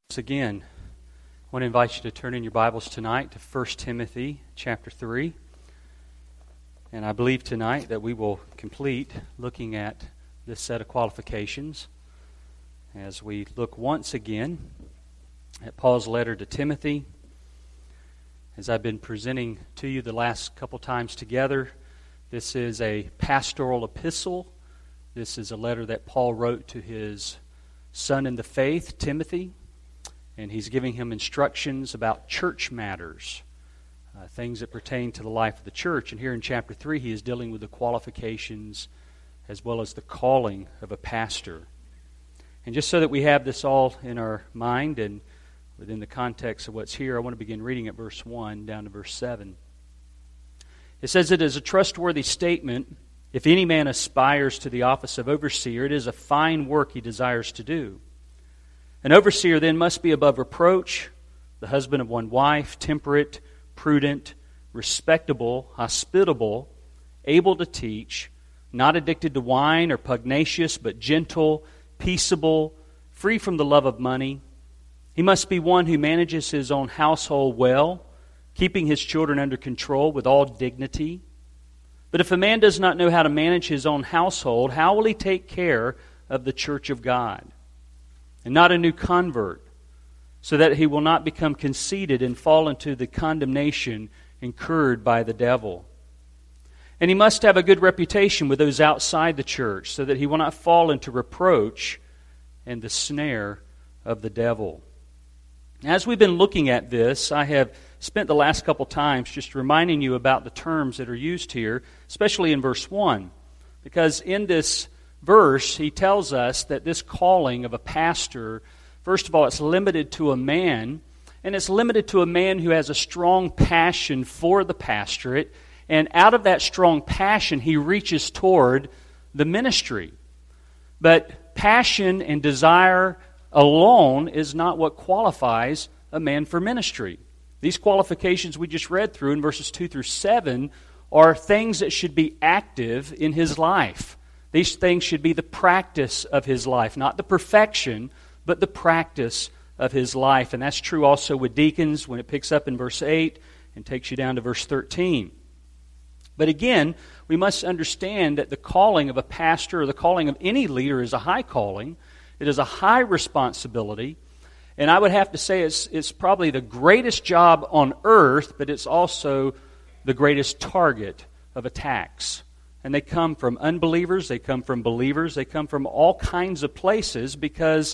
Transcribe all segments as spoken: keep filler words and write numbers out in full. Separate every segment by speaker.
Speaker 1: Once again, I want to invite you to turn in your Bibles tonight to First Timothy chapter three. And I believe tonight that we will complete looking at this set of qualifications as we look once again at Paul's letter to Timothy. As I've been presenting to you the last couple times together, this is a pastoral epistle. This is a letter that Paul wrote to his son in the faith, Timothy. And he's giving him instructions about church matters, uh, things that pertain to the life of the church. And here in chapter three, he is dealing with the qualifications as well as the calling of a pastor. And just so that we have this all in our mind and within the context of what's here, I want to begin reading at verse one down to verse seven. It says, "It is a trustworthy statement, if any man aspires to the office of overseer, it is a fine work he desires to do. An overseer then must be above reproach, the husband of one wife, temperate, prudent, respectable, hospitable, able to teach, not addicted to wine or pugnacious, but gentle, peaceable, free from the love of money. He must be one who manages his own household well, keeping his children under control with all dignity. But if a man does not know how to manage his own household, how will he take care of the church of God? And not a new convert, so that he will not become conceited and fall into the condemnation incurred by the devil. And he must have a good reputation with those outside the church, so that he will not fall into reproach and the snare of the devil." As we've been looking at this, I have spent the last couple times just reminding you about the terms that are used here, especially in verse one. Because in this verse, he tells us that this calling of a pastor, first of all, it's limited to a man, and it's limited to a man who has a strong passion for the pastorate, and out of that strong passion, he reaches toward the ministry. But passion and desire alone is not what qualifies a man for ministry. These qualifications we just read through in verses two through seven are things that should be active in his life. These things should be the practice of his life, not the perfection, but the practice of his life. And that's true also with deacons when it picks up in verse eight and takes you down to verse thirteen. But again, we must understand that the calling of a pastor or the calling of any leader is a high calling. It is a high responsibility. And I would have to say it's, it's probably the greatest job on earth, but it's also the greatest target of attacks. And they come from unbelievers, they come from believers, they come from all kinds of places because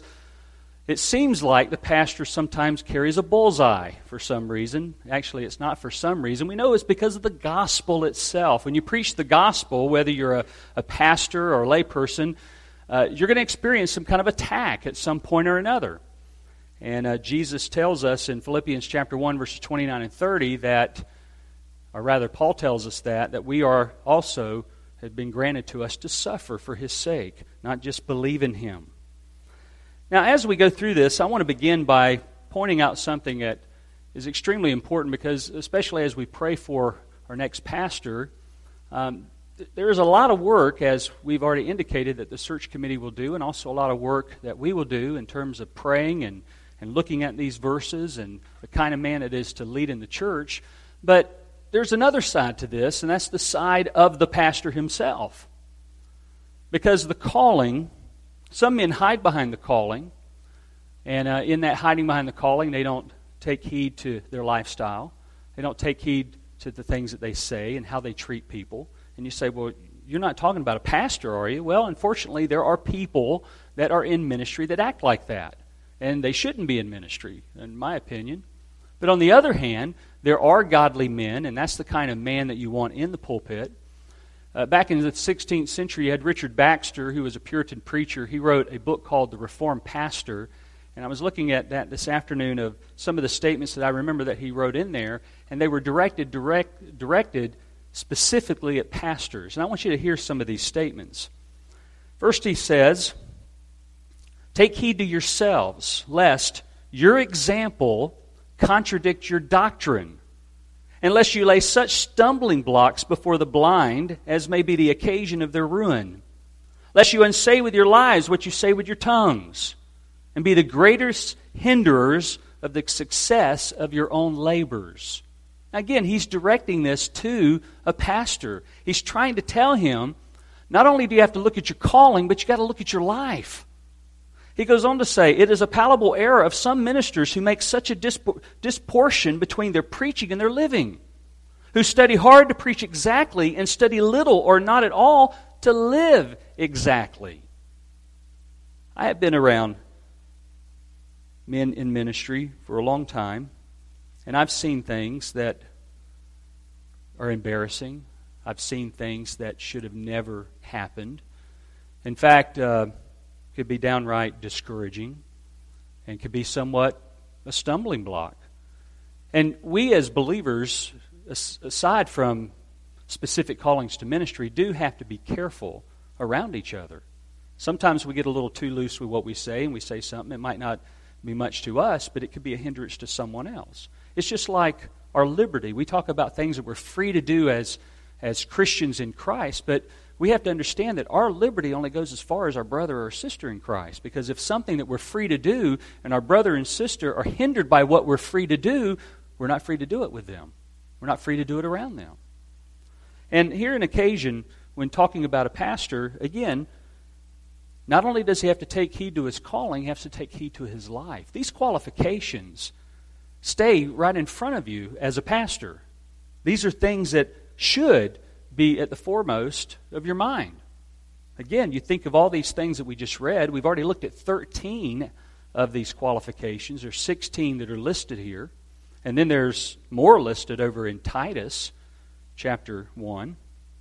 Speaker 1: it seems like the pastor sometimes carries a bullseye for some reason. Actually, it's not for some reason. We know it's because of the gospel itself. When you preach the gospel, whether you're a, a pastor or a layperson, uh, you're going to experience some kind of attack at some point or another. And uh, Jesus tells us in Philippians chapter one, verses twenty-nine and thirty that, or rather Paul tells us that, that we are also had been granted to us to suffer for His sake, not just believe in Him. Now, as we go through this, I want to begin by pointing out something that is extremely important because, especially as we pray for our next pastor, um, th- there is a lot of work, as we've already indicated, that the search committee will do, and also a lot of work that we will do in terms of praying and, and looking at these verses and the kind of man it is to lead in the church. But there's another side to this, and that's the side of the pastor himself. Because the calling, some men hide behind the calling, and uh, in that hiding behind the calling, they don't take heed to their lifestyle. They don't take heed to the things that they say and how they treat people. And you say, well, you're not talking about a pastor, are you? Well, unfortunately, there are people that are in ministry that act like that. And they shouldn't be in ministry, in my opinion. But on the other hand, there are godly men, and that's the kind of man that you want in the pulpit. Uh, back in the sixteenth century, you had Richard Baxter, who was a Puritan preacher. He wrote a book called The Reformed Pastor, and I was looking at that this afternoon of some of the statements that I remember that he wrote in there, and they were directed direct, directed specifically at pastors. And I want you to hear some of these statements. First, he says, "Take heed to yourselves, lest your example contradict your doctrine, unless you lay such stumbling blocks before the blind as may be the occasion of their ruin. Lest you unsay with your lives what you say with your tongues. and be the greatest hinderers of the success of your own labors. Again, he's directing this to a pastor. He's trying to tell him, not only do you have to look at your calling, but you got to look at your life. He goes on to say, it is a palpable error of some ministers who make such a dispor- disproportion between their preaching and their living, who study hard to preach exactly and study little or not at all to live exactly. I have been around men in ministry for a long time, and I've seen things that are embarrassing. I've seen things that should have never happened. In fact, uh, could be downright discouraging and could be somewhat a stumbling block. And we as believers, aside from specific callings to ministry, do have to be careful around each other. Sometimes we get a little too loose with what we say, and we say something. It might not be much to us, but it could be a hindrance to someone else. It's just like our liberty. We talk about things that we're free to do as, as Christians in Christ, but we have to understand that our liberty only goes as far as our brother or sister in Christ. Because if something that we're free to do and our brother and sister are hindered by what we're free to do, we're not free to do it with them. We're not free to do it around them. And here an occasion, when talking about a pastor, again, not only does he have to take heed to his calling, he has to take heed to his life. These qualifications stay right in front of you as a pastor. These are things that should be at the foremost of your mind. Again, you think of all these things that we just read. We've already looked at thirteen of these qualifications. There's sixteen that are listed here. And then there's more listed over in Titus chapter one.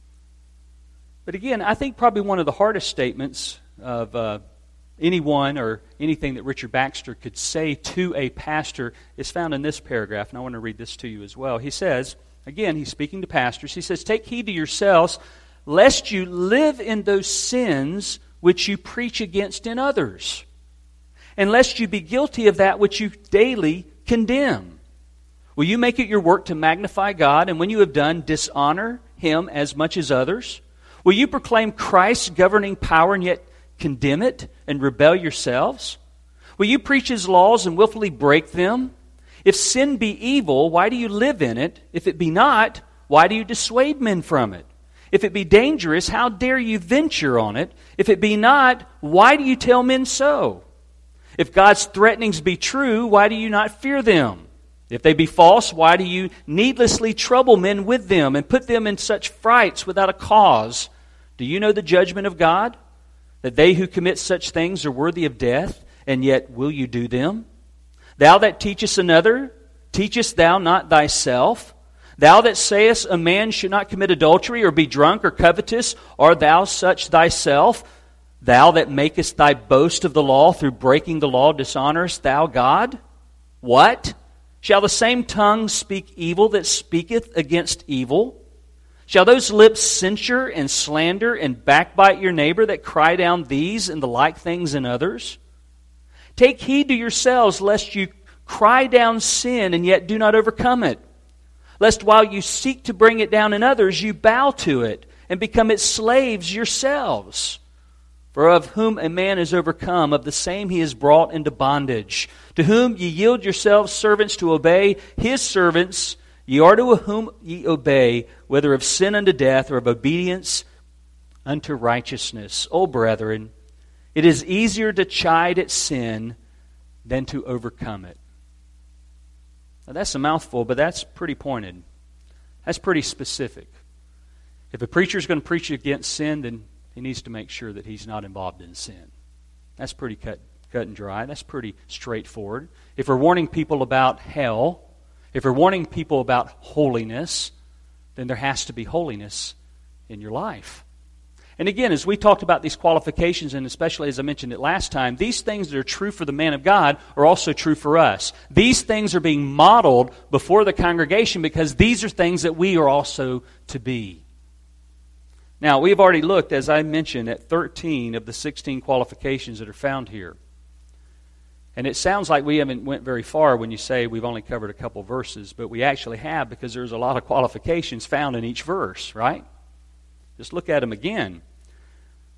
Speaker 1: But again, I think probably one of the hardest statements of uh, anyone or anything that Richard Baxter could say to a pastor is found in this paragraph, and I want to read this to you as well. He says, again, he's speaking to pastors, he says, "Take heed to yourselves, lest you live in those sins which you preach against in others, and lest you be guilty of that which you daily condemn. Will you make it your work to magnify God, and when you have done, dishonor Him as much as others? Will you proclaim Christ's governing power and yet condemn it and rebel yourselves? Will you preach His laws and willfully break them? If sin be evil, why do you live in it? If it be not, why do you dissuade men from it? If it be dangerous, how dare you venture on it? If it be not, why do you tell men so? If God's threatenings be true, why do you not fear them? If they be false, why do you needlessly trouble men with them and put them in such frights without a cause? Do you know the judgment of God? That they who commit such things are worthy of death, and yet will you do them? Thou that teachest another, teachest thou not thyself? Thou that sayest a man should not commit adultery, or be drunk, or covetous, art thou such thyself? Thou that makest thy boast of the law through breaking the law, dishonorest thou God? What? Shall the same tongue speak evil that speaketh against evil? Shall those lips censure and slander and backbite your neighbor that cry down these and the like things in others? Take heed to yourselves, lest you cry down sin and yet do not overcome it. Lest while you seek to bring it down in others, you bow to it and become its slaves yourselves. For of whom a man is overcome, of the same he is brought into bondage. To whom ye yield yourselves servants to obey his servants, ye are to whom ye obey, whether of sin unto death or of obedience unto righteousness. O brethren, it is easier to chide at sin than to overcome it." Now that's a mouthful, but that's pretty pointed. That's pretty specific. If a preacher is going to preach against sin, then he needs to make sure that he's not involved in sin. That's pretty cut, cut and dry. That's pretty straightforward. If we're warning people about hell, if we're warning people about holiness, then there has to be holiness in your life. And again, as we talked about these qualifications, and especially as I mentioned it last time, these things that are true for the man of God are also true for us. These things are being modeled before the congregation because these are things that we are also to be. Now, we've already looked, as I mentioned, at thirteen of the sixteen qualifications that are found here. And it sounds like we haven't went very far when you say we've only covered a couple verses, but we actually have because there's a lot of qualifications found in each verse, right? Just look at them again.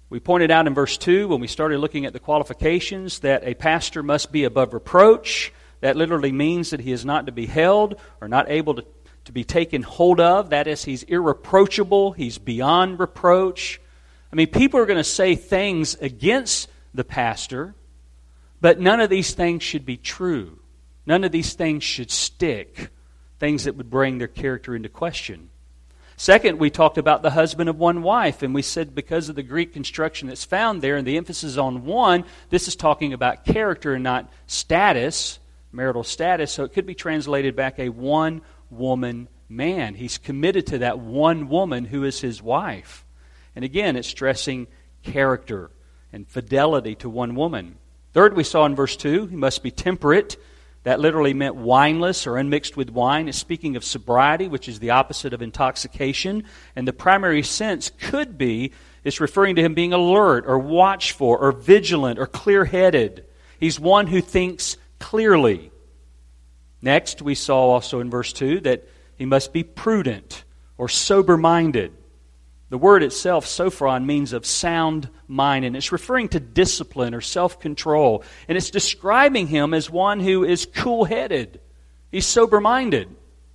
Speaker 1: We pointed out in verse two, when we started looking at the qualifications, that a pastor must be above reproach. That literally means that he is not to be held or not able to, to be taken hold of. That is, he's irreproachable. He's beyond reproach. I mean, people are going to say things against the pastor, but none of these things should be true. None of these things should stick, things that would bring their character into question. Second, we talked about the husband of one wife, and we said because of the Greek construction that's found there and the emphasis on one, this is talking about character and not status, marital status, so it could be translated back a one-woman man. He's committed to that one woman who is his wife. And again, it's stressing character and fidelity to one woman. Third, we saw in verse two, he must be temperate. That literally meant wineless or unmixed with wine. It's speaking of sobriety, which is the opposite of intoxication. And the primary sense could be, it's referring to him being alert or watchful or vigilant or clear-headed. He's one who thinks clearly. Next, we saw also in verse two that he must be prudent or sober-minded. The word itself, sophron, means of sound mind, and it's referring to discipline or self-control. And it's describing him as one who is cool-headed. He's sober-minded.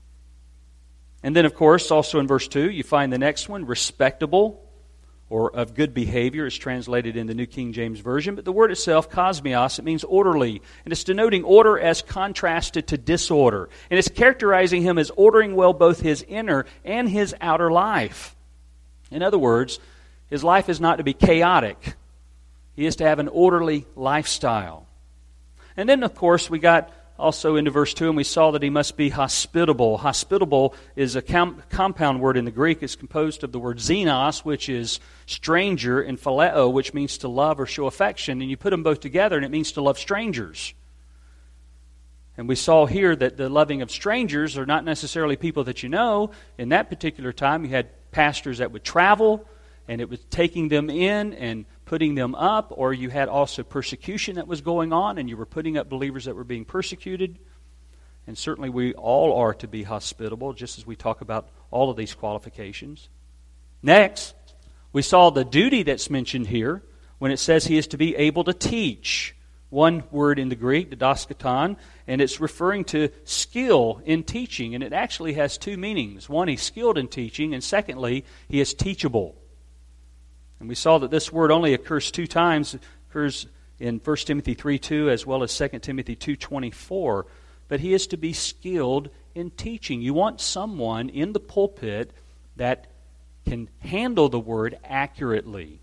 Speaker 1: And then, of course, also in verse two, you find the next one, respectable, or of good behavior, is translated in the New King James Version. But the word itself, kosmios, it means orderly. And it's denoting order as contrasted to disorder. And it's characterizing him as ordering well both his inner and his outer life. In other words, his life is not to be chaotic. He is to have an orderly lifestyle. And then, of course, we got also into verse two, and we saw that he must be hospitable. Hospitable is a com- compound word in the Greek. It's composed of the word xenos, which is stranger, and phileo, which means to love or show affection. And you put them both together, and it means to love strangers. And we saw here that the loving of strangers are not necessarily people that you know. In that particular time, you had pastors that would travel, and it was taking them in and putting them up, or you had also persecution that was going on, and you were putting up believers that were being persecuted. And certainly we all are to be hospitable, just as we talk about all of these qualifications. Next, we saw the duty that's mentioned here when it says he is to be able to teach. One word in the Greek, didaskaton, and it's referring to skill in teaching. And it actually has two meanings. One, he's skilled in teaching, and secondly, he is teachable. And we saw that this word only occurs two times. It occurs in First Timothy three two as well as Second Timothy two twenty-four. But he is to be skilled in teaching. You want someone in the pulpit that can handle the word accurately.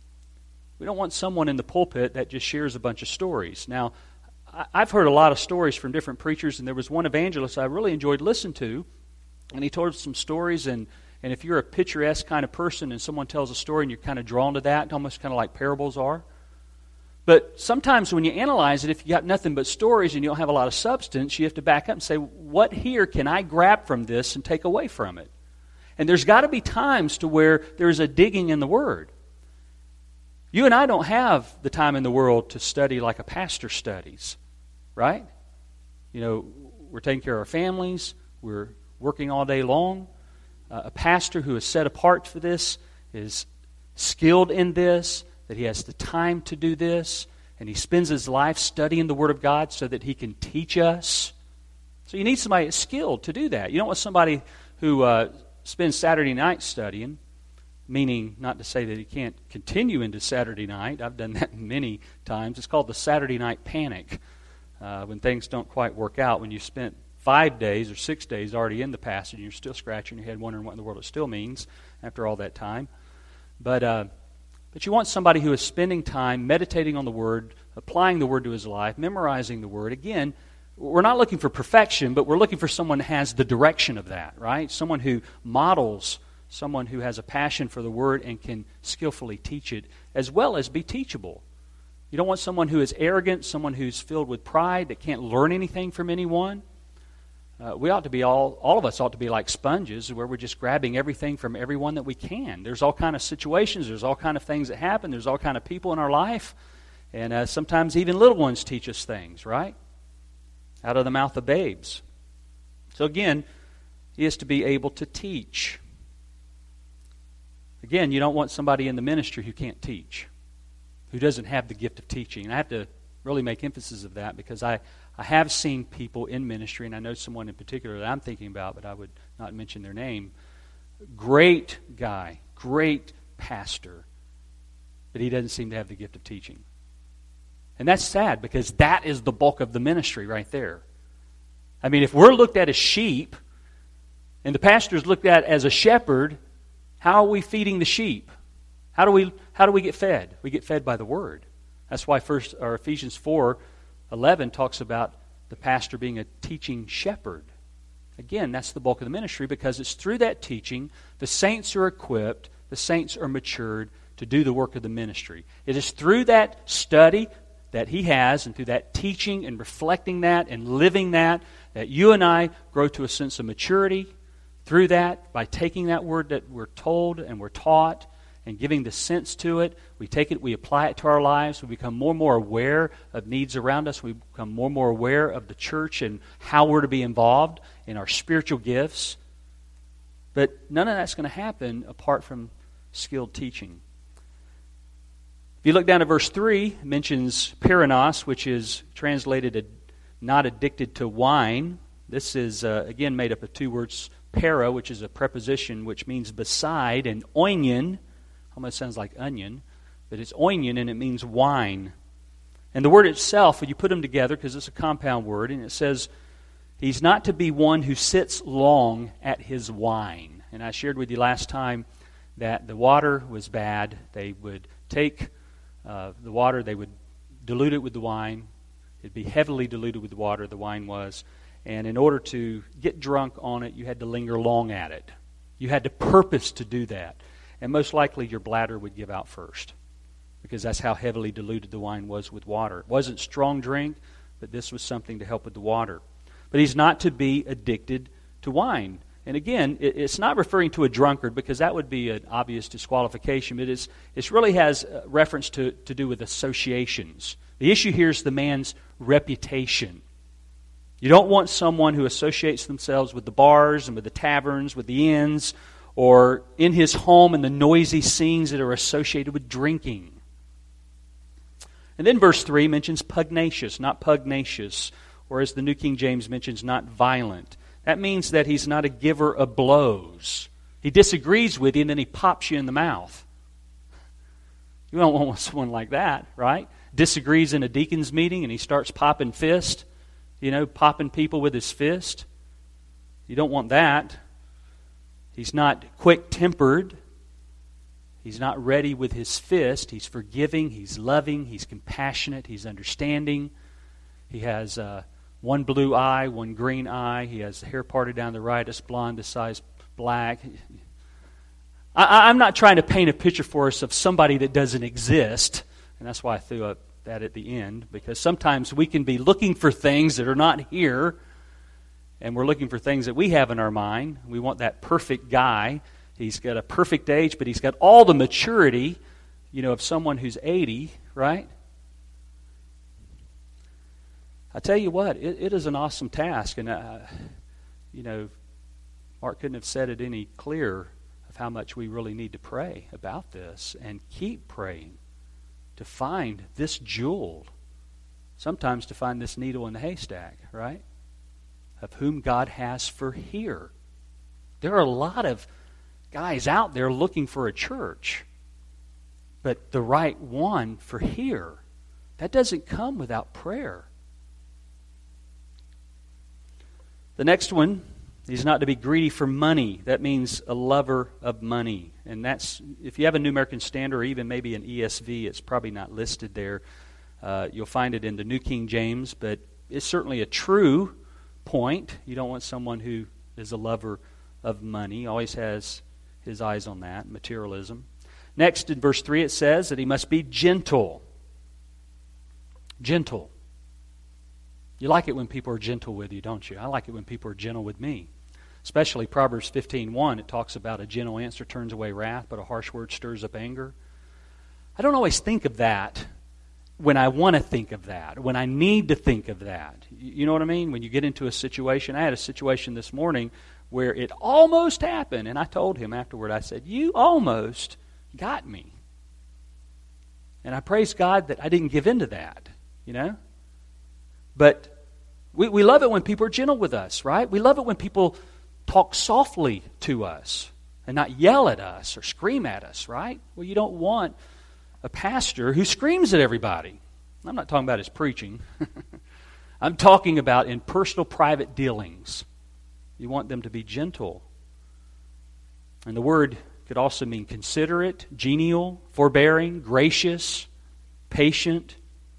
Speaker 1: We don't want someone in the pulpit that just shares a bunch of stories. Now, I've heard a lot of stories from different preachers, and there was one evangelist I really enjoyed listening to, and he told some stories, and, and if you're a picturesque kind of person and someone tells a story and you're kind of drawn to that, almost kind of like parables are. But sometimes when you analyze it, if you got nothing but stories and you don't have a lot of substance, you have to back up and say, what here can I grab from this and take away from it? And there's got to be times to where there's a digging in the Word. You and I don't have the time in the world to study like a pastor studies, right? You know, we're taking care of our families. We're working all day long. Uh, a pastor who is set apart for this is skilled in this, that he has the time to do this, and he spends his life studying the Word of God so that he can teach us. So you need somebody that's skilled to do that. You don't want somebody who uh, spends Saturday night studying, meaning not to say that he can't continue into Saturday night. I've done that many times. It's called the Saturday night panic. Uh, when things don't quite work out, when you spent five days or six days already in the passage and you're still scratching your head wondering what in the world it still means after all that time. But, uh, but you want somebody who is spending time meditating on the Word, applying the Word to his life, memorizing the Word. Again, we're not looking for perfection, but we're looking for someone who has the direction of that, right? Someone who models, someone who has a passion for the Word and can skillfully teach it, as well as be teachable. You don't want someone who is arrogant, someone who's filled with pride, that can't learn anything from anyone. Uh, we ought to be all, all of us ought to be like sponges, where we're just grabbing everything from everyone that we can. There's all kind of situations, there's all kind of things that happen, there's all kind of people in our life, and uh, sometimes even little ones teach us things, right? Out of the mouth of babes. So again, he is to be able to teach. Again, you don't want somebody in the ministry who can't teach, who doesn't have the gift of teaching. And I have to really make emphasis of that because I, I have seen people in ministry, and I know someone in particular that I'm thinking about, but I would not mention their name. Great guy, great pastor, but he doesn't seem to have the gift of teaching. And that's sad because that is the bulk of the ministry right there. I mean, if we're looked at as sheep and the pastor is looked at as a shepherd, how are we feeding the sheep? How do we how do we get fed? We get fed by the Word. That's why first or Ephesians four eleven talks about the pastor being a teaching shepherd. Again, that's the bulk of the ministry because it's through that teaching the saints are equipped, the saints are matured to do the work of the ministry. It is through that study that he has and through that teaching and reflecting that and living that that you and I grow to a sense of maturity. Through that, by taking that word that we're told and we're taught and giving the sense to it, we take it, we apply it to our lives, we become more and more aware of needs around us, we become more and more aware of the church and how we're to be involved in our spiritual gifts. But none of that's going to happen apart from skilled teaching. If you look down at verse three, it mentions perinos, which is translated not addicted to wine. This is, uh, again, made up of two words, para, which is a preposition which means beside, and oinion, almost sounds like onion, but it's oinion and it means wine. And the word itself, when you put them together, because it's a compound word, and it says, he's not to be one who sits long at his wine. And I shared with you last time that the water was bad. They would take uh, the water, they would dilute it with the wine. It'd be heavily diluted with the water, the wine was. And in order to get drunk on it, you had to linger long at it. You had to purpose to do that. And most likely your bladder would give out first because that's how heavily diluted the wine was with water. It wasn't strong drink, but this was something to help with the water. But he's not to be addicted to wine. And again, it's not referring to a drunkard because that would be an obvious disqualification. But it's, it really has reference to, to do with associations. The issue here is the man's reputation. You don't want someone who associates themselves with the bars and with the taverns, with the inns, or in his home in the noisy scenes that are associated with drinking. And then verse three mentions pugnacious, not pugnacious, or as the New King James mentions, not violent. That means that he's not a giver of blows. He disagrees with you and then he pops you in the mouth. You don't want someone like that, right? Disagrees in a deacon's meeting and he starts popping fist. You know, popping people with his fist. You don't want that. He's not quick-tempered. He's not ready with his fist. He's forgiving. He's loving. He's compassionate. He's understanding. He has uh, one blue eye, one green eye. He has the hair parted down the right. It's blonde, the size black. I, I'm not trying to paint a picture for us of somebody that doesn't exist. And that's why I threw up that at the end, because sometimes we can be looking for things that are not here, and we're looking for things that we have in our mind. We want that perfect guy. He's got a perfect age, but he's got all the maturity, you know, of someone who's eighty, right? I tell you what, it, it is an awesome task, and uh, you know, Mark couldn't have said it any clearer of how much we really need to pray about this and keep praying to find this jewel, sometimes to find this needle in the haystack, right? Of whom God has for here. There are a lot of guys out there looking for a church, but the right one for here, that doesn't come without prayer. The next one, he's not to be greedy for money. That means a lover of money. And that's, if you have a New American Standard or even maybe an E S V, it's probably not listed there. Uh, you'll find it in the New King James, but it's certainly a true point. You don't want someone who is a lover of money, always has his eyes on that, materialism. Next, in verse three, it says that he must be gentle. Gentle. You like it when people are gentle with you, don't you? I like it when people are gentle with me. Especially Proverbs fifteen one, it talks about a gentle answer turns away wrath, but a harsh word stirs up anger. I don't always think of that when I want to think of that, when I need to think of that. You know what I mean? When you get into a situation. I had a situation this morning where it almost happened. And I told him afterward, I said, you almost got me. And I praise God that I didn't give in to that, you know. But we, we love it when people are gentle with us, right? We love it when people talk softly to us and not yell at us or scream at us, right? Well, you don't want a pastor who screams at everybody. I'm not talking about his preaching. I'm talking about in personal, private dealings. You want them to be gentle. And the word could also mean considerate, genial, forbearing, gracious, patient.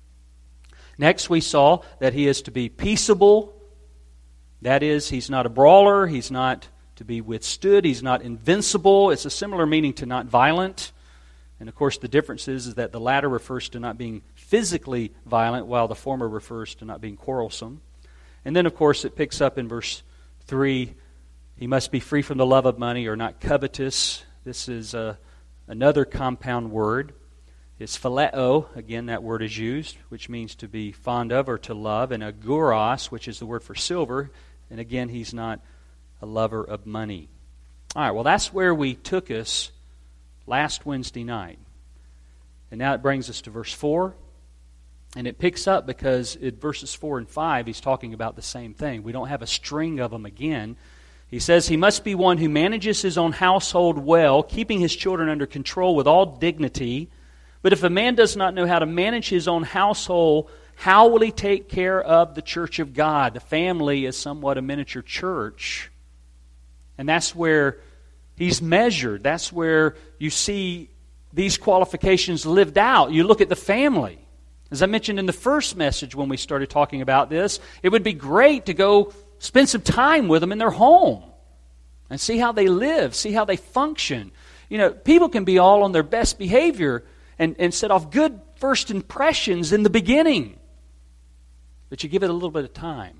Speaker 1: Next, we saw that he is to be peaceable. That is, he's not a brawler. He's not to be withstood. He's not invincible. It's a similar meaning to not violent. And of course, the difference is, is that the latter refers to not being physically violent, while the former refers to not being quarrelsome. And then, of course, it picks up in verse three, he must be free from the love of money or not covetous. This is uh, another compound word. It's phileo, again, that word is used, which means to be fond of or to love, and aguros, which is the word for silver, and again, he's not a lover of money. All right, well, that's where we took us last Wednesday night. And now it brings us to verse four. And it picks up because in verses four and five, he's talking about the same thing. We don't have a string of them again. He says, he must be one who manages his own household well, keeping his children under control with all dignity. But if a man does not know how to manage his own household, how will he take care of the church of God? The family is somewhat a miniature church. And that's where he's measured. That's where you see these qualifications lived out. You look at the family. As I mentioned in the first message when we started talking about this, it would be great to go spend some time with them in their home and see how they live, see how they function. You know, people can be all on their best behavior and, and set off good first impressions in the beginning. But you give it a little bit of time,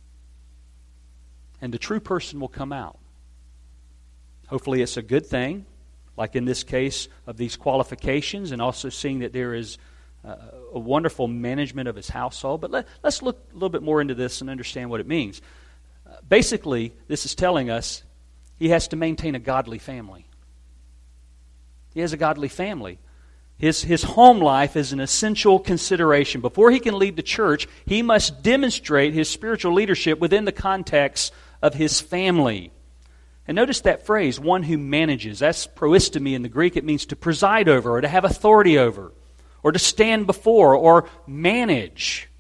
Speaker 1: and the true person will come out. Hopefully it's a good thing, like in this case of these qualifications, and also seeing that there is uh, a wonderful management of his household. But let, let's look a little bit more into this and understand what it means. Uh, basically, this is telling us he has to maintain a godly family. He has a godly family. His, his home life is an essential consideration. Before he can lead the church, he must demonstrate his spiritual leadership within the context of his family. And notice that phrase, one who manages. That's proistemi in the Greek. It means to preside over or to have authority over or to stand before or manage.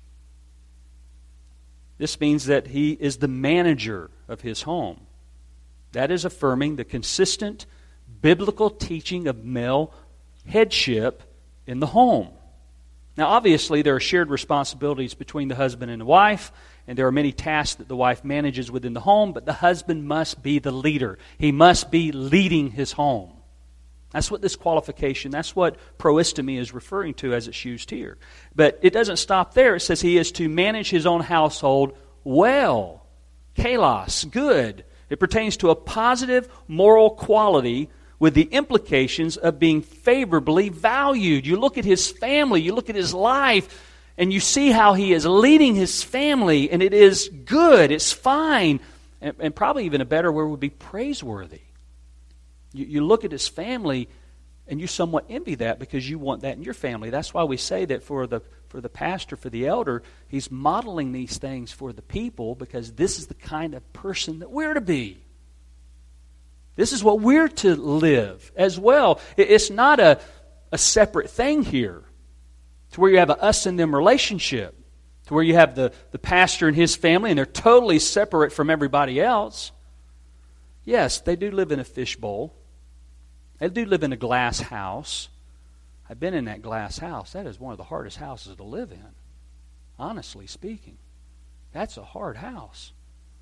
Speaker 1: This means that he is the manager of his home. That is affirming the consistent biblical teaching of male headship in the home. Now, obviously, there are shared responsibilities between the husband and the wife, and there are many tasks that the wife manages within the home, but the husband must be the leader. He must be leading his home. That's what this qualification, that's what proistemi is referring to as it's used here. But it doesn't stop there. It says he is to manage his own household well. Kalos, good. It pertains to a positive moral quality with the implications of being favorably valued. You look at his family, you look at his life, and you see how he is leading his family, and it is good, it's fine, and, and probably even a better word would be praiseworthy. You, you look at his family, and you somewhat envy that because you want that in your family. That's why we say that for the for the pastor, for the elder, he's modeling these things for the people because this is the kind of person that we're to be. This is what we're to live as well. It's not a, a separate thing here to where you have a us and them relationship, to where you have the, the pastor and his family and they're totally separate from everybody else. Yes, they do live in a fishbowl. They do live in a glass house. I've been in that glass house. That is one of the hardest houses to live in, honestly speaking. That's a hard house.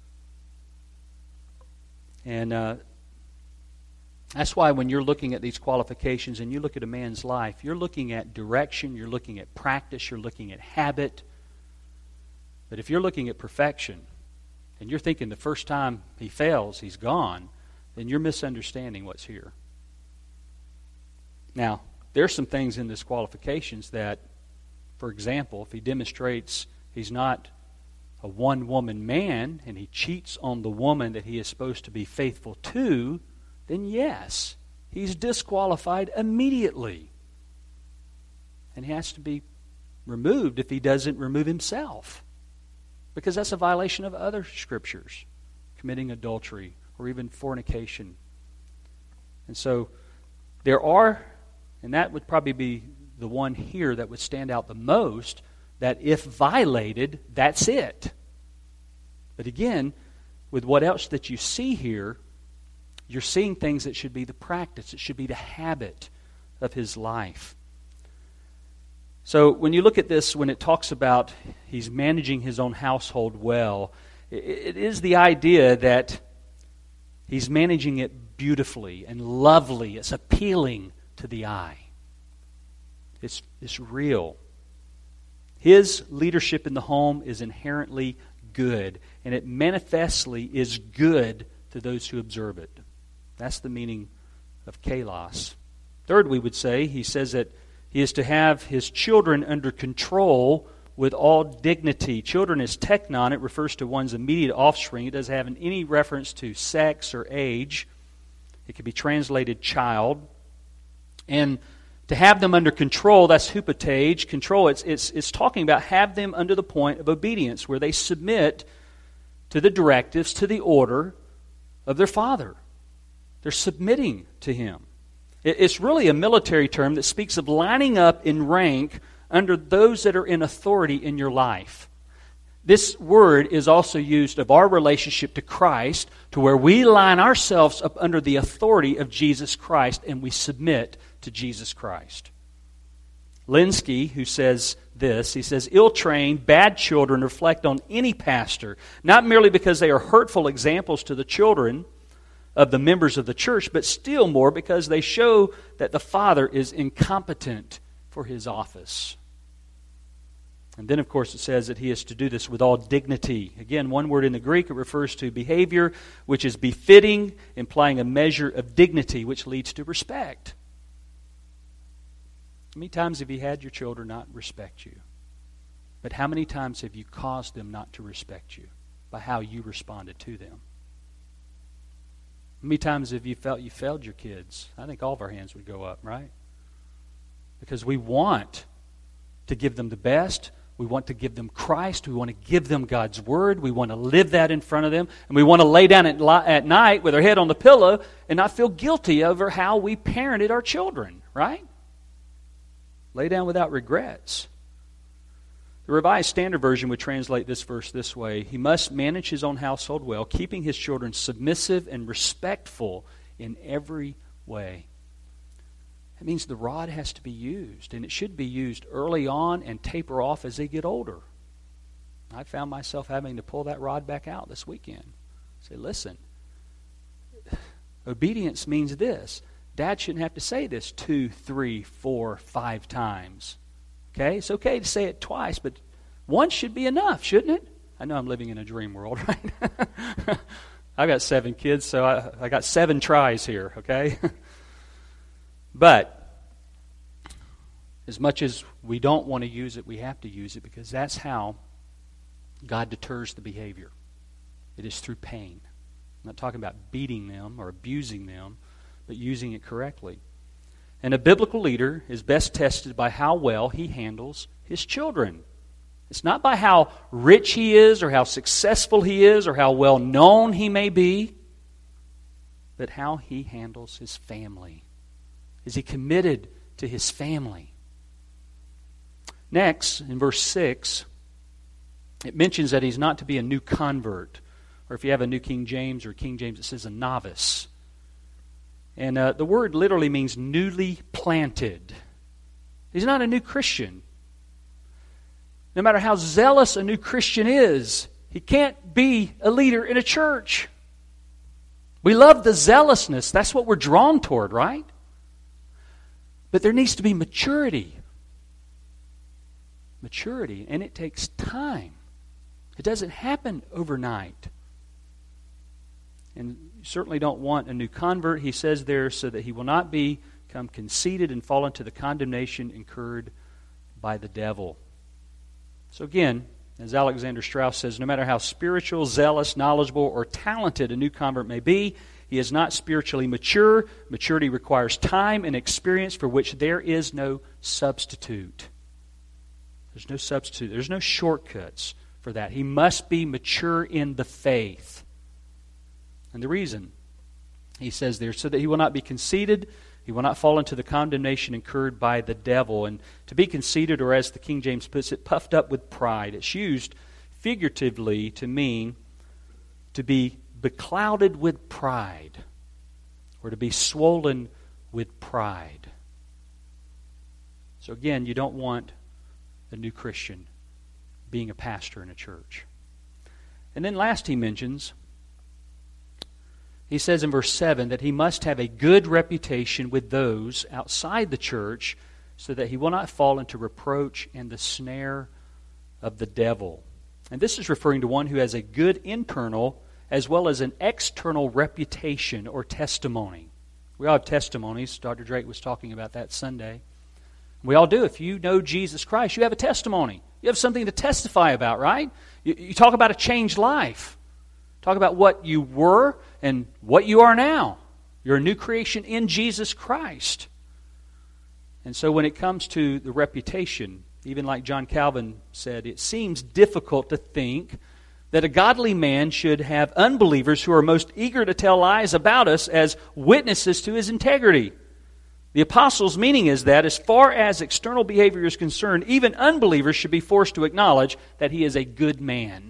Speaker 1: And uh, that's why when you're looking at these qualifications and you look at a man's life, you're looking at direction, you're looking at practice, you're looking at habit. But if you're looking at perfection and you're thinking the first time he fails, he's gone, then you're misunderstanding what's here. Now, there's some things in this qualifications that, for example, if he demonstrates he's not a one-woman man and he cheats on the woman that he is supposed to be faithful to, then yes, he's disqualified immediately. And he has to be removed if he doesn't remove himself. Because that's a violation of other scriptures, committing adultery or even fornication. And so there are, and that would probably be the one here that would stand out the most, that if violated, that's it. But again, with what else that you see here, you're seeing things that should be the practice. It should be the habit of his life. So when you look at this, when it talks about he's managing his own household well, it is the idea that he's managing it beautifully and lovely. It's appealing to the eye. It's, it's real. His leadership in the home is inherently good, and it manifestly is good to those who observe it. That's the meaning of kalos. Third, we would say, he says that he is to have his children under control with all dignity. Children is teknon. It refers to one's immediate offspring. It doesn't have any reference to sex or age. It can be translated child. And to have them under control, that's hupotage, control. It's, it's, it's talking about have them under the point of obedience, where they submit to the directives, to the order of their father. They're submitting to him. It, it's really a military term that speaks of lining up in rank under those that are in authority in your life. This word is also used of our relationship to Christ, to where we line ourselves up under the authority of Jesus Christ and we submit to Jesus Christ. Linsky, who says this, he says, ill-trained, bad children reflect on any pastor, not merely because they are hurtful examples to the children of the members of the church, but still more because they show that the father is incompetent for his office. And then, of course, it says that he is to do this with all dignity. Again, one word in the Greek, it refers to behavior which is befitting, implying a measure of dignity, which leads to respect. How many times have you had your children not respect you? But how many times have you caused them not to respect you by how you responded to them? How many times have you felt you failed your kids? I think all of our hands would go up, right? Because we want to give them the best. We want to give them Christ. We want to give them God's Word. We want to live that in front of them. And we want to lay down at, at night with our head on the pillow and not feel guilty over how we parented our children, right? Lay down without regrets. The Revised Standard Version would translate this verse this way: he must manage his own household well, keeping his children submissive and respectful in every way. That means the rod has to be used, and it should be used early on and taper off as they get older. I found myself having to pull that rod back out this weekend. Say, listen, obedience means this. Dad shouldn't have to say this two, three, four, five times. Okay? It's okay to say it twice, but once should be enough, shouldn't it? I know I'm living in a dream world, right? I've got seven kids, so I, I got seven tries here, okay? But as much as we don't want to use it, we have to use it, because that's how God deters the behavior. It is through pain. I'm not talking about beating them or abusing them, but using it correctly. And a biblical leader is best tested by how well he handles his children. It's not by how rich he is or how successful he is or how well known he may be, but how he handles his family. Is he committed to his family? Next, in verse six, it mentions that he's not to be a new convert. Or if you have a New King James or King James, it says a novice. And uh, the word literally means newly planted. He's not a new Christian. No matter how zealous a new Christian is, he can't be a leader in a church. We love the zealousness. That's what we're drawn toward, right? But there needs to be maturity. Maturity, and it takes time. It doesn't happen overnight. And you certainly don't want a new convert, he says there, so that he will not become conceited and fall into the condemnation incurred by the devil. So again, As Alexander Strauss says, no matter how spiritual, zealous, knowledgeable, or talented a new convert may be, he is not spiritually mature. Maturity requires time and experience for which there is no substitute. There's no substitute. There's no shortcuts for that. He must be mature in the faith. And the reason, he says there, so that he will not be conceited, he will not fall into the condemnation incurred by the devil. And to be conceited, or as the King James puts it, puffed up with pride. It's used figuratively to mean to be beclouded with pride, or to be swollen with pride. So again, you don't want a new Christian being a pastor in a church. And then last he mentions, he says in verse seven that he must have a good reputation with those outside the church so that he will not fall into reproach and the snare of the devil. And this is referring to one who has a good internal as well as an external reputation or testimony. We all have testimonies. Doctor Drake was talking about that Sunday. We all do. If you know Jesus Christ, you have a testimony. You have something to testify about, right? You, you talk about a changed life. Talk about what you were and what you are now. You're a new creation in Jesus Christ. And so when it comes to the reputation, even like John Calvin said, it seems difficult to think that a godly man should have unbelievers who are most eager to tell lies about us as witnesses to his integrity. The apostle's meaning is that as far as external behavior is concerned, even unbelievers should be forced to acknowledge that he is a good man.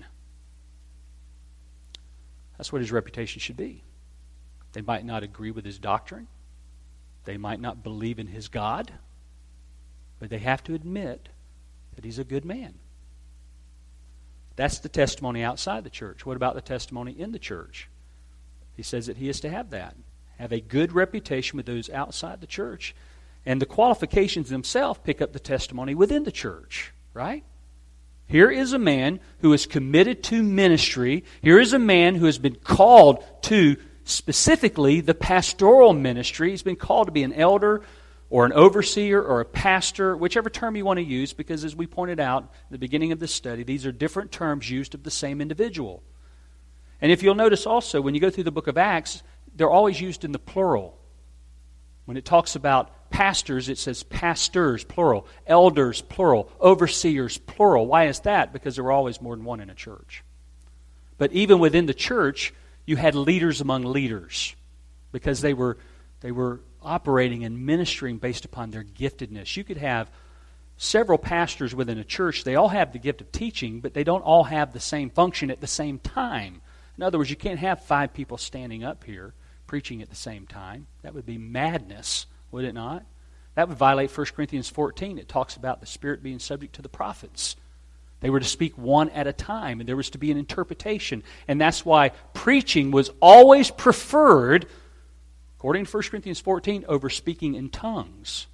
Speaker 1: That's what his reputation should be. They might not agree with his doctrine. They might not believe in his God. But they have to admit that he's a good man. That's the testimony outside the church. What about the testimony in the church? He says that he is to have that. Have a good reputation with those outside the church. And the qualifications themselves pick up the testimony within the church, right? Here is a man who is committed to ministry. Here is a man who has been called to specifically the pastoral ministry. He's been called to be an elder or an overseer or a pastor, whichever term you want to use, because as we pointed out at the beginning of this study, these are different terms used of the same individual. And if you'll notice also, when you go through the book of Acts, they're always used in the plural. When it talks about pastors, it says pastors, plural. Elders, plural. Overseers, plural. Why is that? Because there were always more than one in a church. But even within the church, you had leaders among leaders, because they were they were operating and ministering based upon their giftedness. You could have several pastors within a church. They all have the gift of teaching, but they don't all have the same function at the same time. In other words, you can't have five people standing up here preaching at the same time. That would be madness, would it not? That would violate First Corinthians fourteen. It talks about the Spirit being subject to the prophets. They were to speak one at a time, and there was to be an interpretation. And that's why preaching was always preferred, according to First Corinthians fourteen, over speaking in tongues.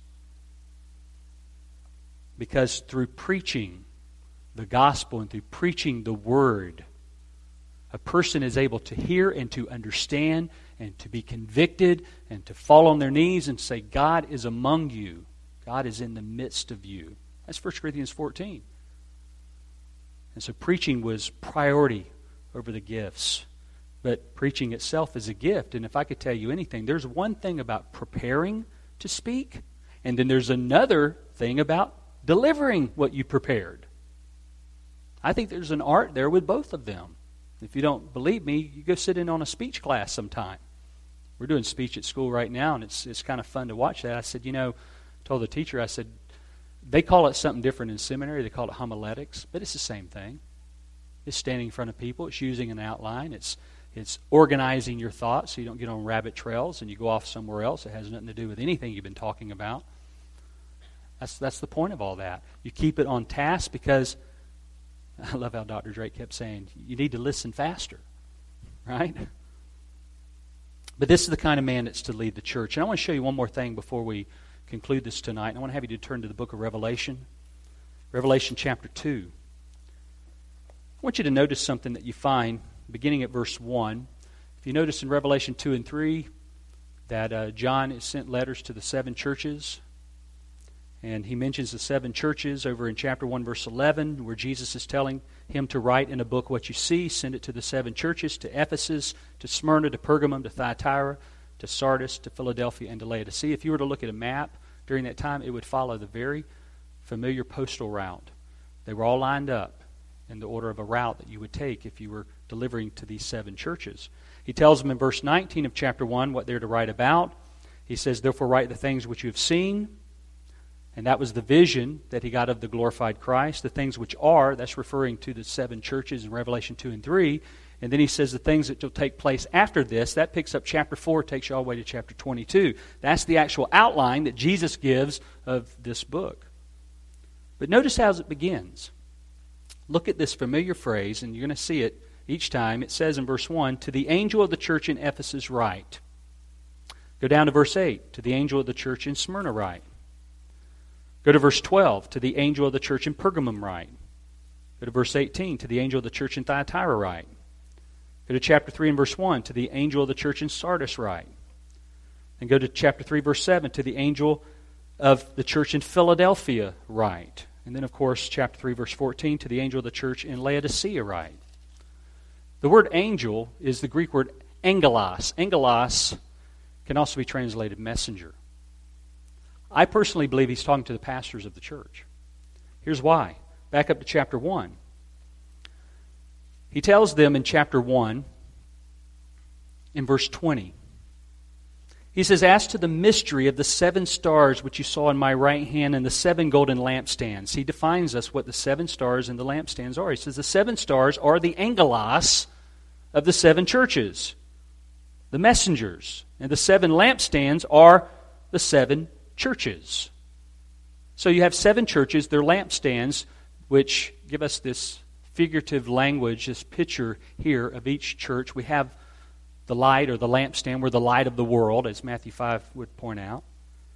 Speaker 1: Because through preaching the gospel and through preaching the word, a person is able to hear and to understand and to be convicted and to fall on their knees and say, God is among you. God is in the midst of you. That's First Corinthians fourteen. And so preaching was priority over the gifts. But preaching itself is a gift. And if I could tell you anything, there's one thing about preparing to speak, and then there's another thing about delivering what you prepared. I think there's an art there with both of them. If you don't believe me, you go sit in on a speech class sometime. We're doing speech at school right now, and it's it's kind of fun to watch that. I said, you know, told the teacher, I said, they call it something different in seminary. They call it homiletics, but it's the same thing. It's standing in front of people. It's using an outline. It's it's organizing your thoughts so you don't get on rabbit trails and you go off somewhere else. It has nothing to do with anything you've been talking about. That's that's the point of all that. You keep it on task because I love how Doctor Drake kept saying, you need to listen faster, right? But this is the kind of man that's to lead the church. And I want to show you one more thing before we conclude this tonight. I want to have you to turn to the book of Revelation, Revelation chapter two. I want you to notice something that you find beginning at verse one. If you notice in Revelation two and three that uh, John has sent letters to the seven churches, And he mentions the seven churches over in chapter one, verse eleven, where Jesus is telling him to write in a book what you see, send it to the seven churches, to Ephesus, to Smyrna, to Pergamum, to Thyatira, to Sardis, to Philadelphia, and to Laodicea. If you were to look at a map during that time, it would follow the very familiar postal route. They were all lined up in the order of a route that you would take if you were delivering to these seven churches. He tells them in verse nineteen of chapter one what they're to write about. He says, therefore write the things which you have seen. And that was the vision that he got of the glorified Christ. The things which are, that's referring to the seven churches in Revelation two and three. And then he says the things that will take place after this. That picks up chapter four, takes you all the way to chapter twenty-two. That's the actual outline that Jesus gives of this book. But notice how it begins. Look at this familiar phrase, and you're going to see it each time. It says in verse one, to the angel of the church in Ephesus write. Go down to verse eight, to the angel of the church in Smyrna write. Go to verse twelve, to the angel of the church in Pergamum write. Go to verse eighteen, to the angel of the church in Thyatira write. Go to chapter three and verse one, to the angel of the church in Sardis write. And go to chapter three, verse seven, to the angel of the church in Philadelphia write. And then, of course, chapter three, verse fourteen, to the angel of the church in Laodicea write. The word angel is the Greek word angelos. Angelos can also be translated messenger. I personally believe he's talking to the pastors of the church. Here's why. Back up to chapter one. He tells them in chapter one, in verse twenty, he says, as to the mystery of the seven stars which you saw in my right hand and the seven golden lampstands. He defines us what the seven stars and the lampstands are. He says the seven stars are the angelos of the seven churches, the messengers. And the seven lampstands are the seven churches. So you have seven churches, they're lampstands, which give us this figurative language, this picture here of each church. We have the light or the lampstand, we're the light of the world, as Matthew five would point out.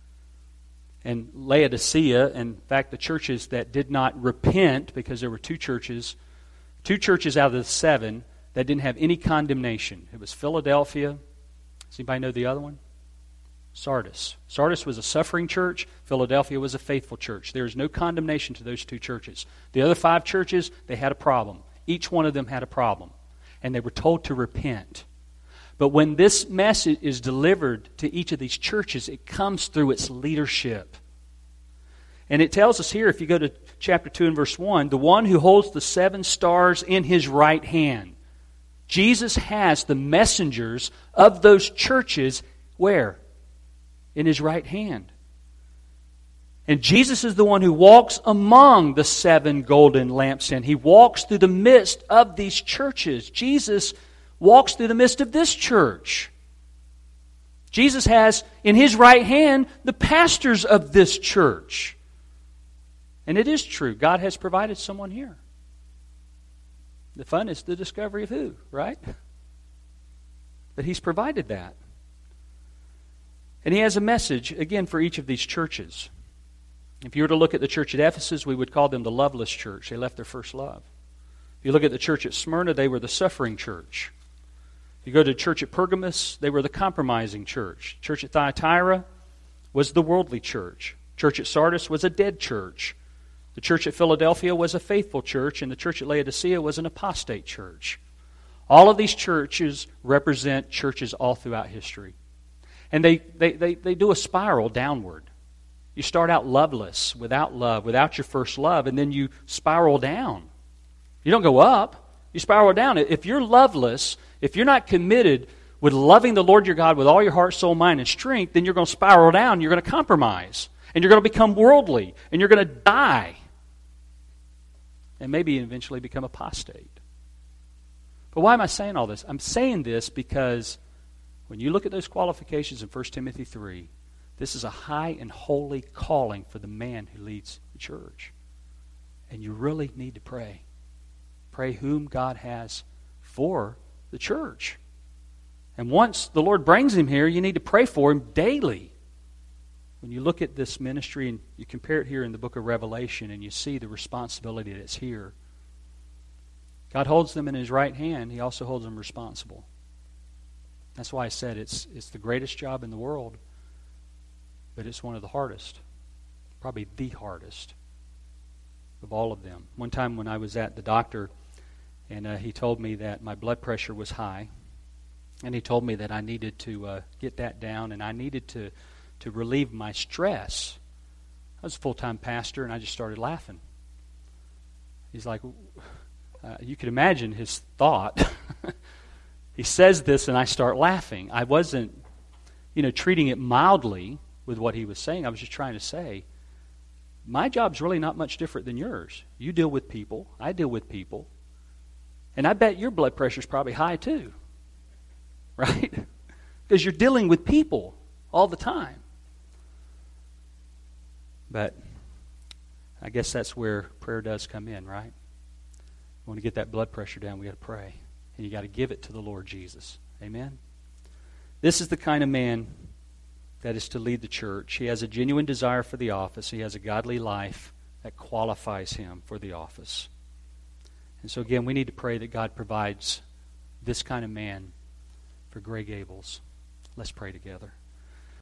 Speaker 1: And Laodicea, in fact, the churches that did not repent, because there were two churches, two churches out of the seven that didn't have any condemnation. It was Philadelphia. Does anybody know the other one? Sardis. Sardis was a suffering church. Philadelphia was a faithful church. There is no condemnation to those two churches. The other five churches, they had a problem. Each one of them had a problem. And they were told to repent. But when this message is delivered to each of these churches, it comes through its leadership. And it tells us here, if you go to chapter two and verse one, the one who holds the seven stars in his right hand. Jesus has the messengers of those churches where? In his right hand. And Jesus is the one who walks among the seven golden lampstands. He walks through the midst of these churches. Jesus walks through the midst of this church. Jesus has in his right hand the pastors of this church. And it is true, God has provided someone here. The fun is the discovery of who, right? But he's provided that. And he has a message, again, for each of these churches. If you were to look at the church at Ephesus, we would call them the loveless church. They left their first love. If you look at the church at Smyrna, they were the suffering church. If you go to the church at Pergamos, they were the compromising church. Church at Thyatira was the worldly church. Church at Sardis was a dead church. The church at Philadelphia was a faithful church, and the church at Laodicea was an apostate church. All of these churches represent churches all throughout history. And they, they, they, they do a spiral downward. You start out loveless, without love, without your first love, and then you spiral down. You don't go up, you spiral down. If you're loveless, if you're not committed with loving the Lord your God with all your heart, soul, mind, and strength, then you're going to spiral down, you're going to compromise, and you're going to become worldly, and you're going to die, and maybe eventually become apostate. But why am I saying all this? I'm saying this because when you look at those qualifications in First Timothy three, this is a high and holy calling for the man who leads the church. And you really need to pray. Pray whom God has for the church. And once the Lord brings him here, you need to pray for him daily. When you look at this ministry and you compare it here in the book of Revelation and you see the responsibility that's here, God holds them in his right hand. He also holds them responsible. That's why I said it's, it's the greatest job in the world, but it's one of the hardest. Probably the hardest of all of them. One time when I was at the doctor, and uh, he told me that my blood pressure was high, and he told me that I needed to uh, get that down, and I needed to, to relieve my stress. I was a full-time pastor, and I just started laughing. He's like, uh, you could imagine his thought. He says this, and I start laughing. I wasn't, you know, treating it mildly with what he was saying. I was just trying to say, my job's really not much different than yours. You deal with people. I deal with people. And I bet your blood pressure's probably high too. Right? Because you're dealing with people all the time. But I guess that's where prayer does come in, right? We want to get that blood pressure down, we got to pray. And you got to give it to the Lord Jesus. Amen? This is the kind of man that is to lead the church. He has a genuine desire for the office. He has a godly life that qualifies him for the office. And so again, we need to pray that God provides this kind of man for Greg Abels. Let's pray together.